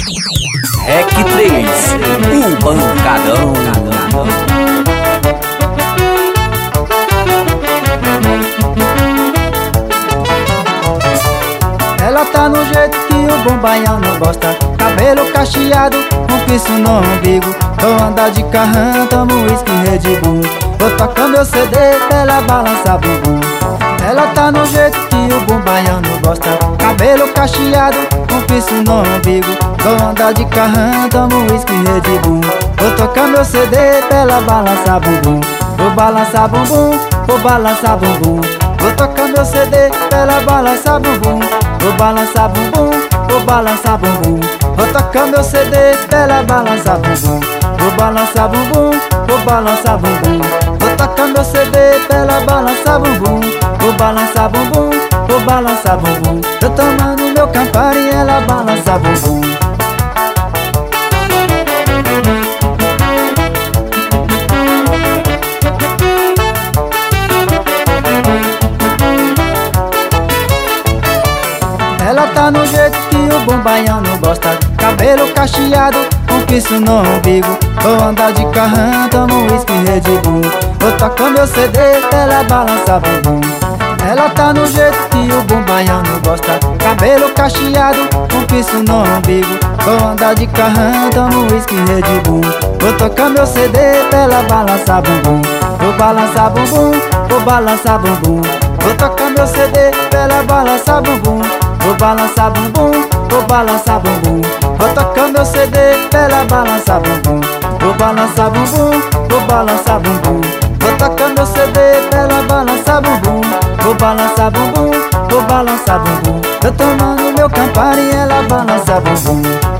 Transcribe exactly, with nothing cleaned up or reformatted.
Rec três, o Pancadão. Ela tá no jeito que o bom baiano gosta, cabelo cacheado, um piercing no umbigo. Vou andar de carrão, tomo uísque Red Bull. Vou tocar meu C D pra ela balançar bumbum. Ela tá no jeito que o bom baiano gosta, cabelo cacheado, um piercing no umbigo. Vou andar de carrão, tomo uísque Red Bull. Vou tocar meu C D pra ela balançar bumbum. Vou balançar bumbum, vou balançar bumbum. Vou tocar meu C D pra ela balançar bumbum. Vou balançar bumbum, vou balançar bumbum. Vou tocar meu C D pra ela balançar bumbum. Vou balançar bumbum, vou balançar bumbum. Vou tocar meu C D pra ela balançar bumbum. Vou balançar bumbum, vou balançar bumbum. Tô tomando meu Campari e ela balança bumbum. Ela tá no jeito que o bom baiano gosta, cabelo cacheado, um piercing no umbigo. Vou andar de carrão, tomo uísque Red Bull. Vou tocar meu C D pra ela balançar bumbum. Ela tá no jeito que o bom baiano gosta, cabelo cacheado, um piercing no umbigo. Vou andar de carrão, tomo uísque Red Bull. Vou tocar meu C D pra ela balançar bumbum. Vou balançar bumbum, vou balançar bumbum. Vou tocar meu C D pra ela balançar bumbum. Vou balançar bumbum, vou balançar bumbum. Vou tocar meu C D pra ela balançar bumbum. Vou balançar bumbum, vou balançar bumbum. Vou tocar meu C D pra ela balançar bumbum. Vou balançar bumbum, vou balançar bumbum. Tô tomando meu Campari e ela balança bumbum.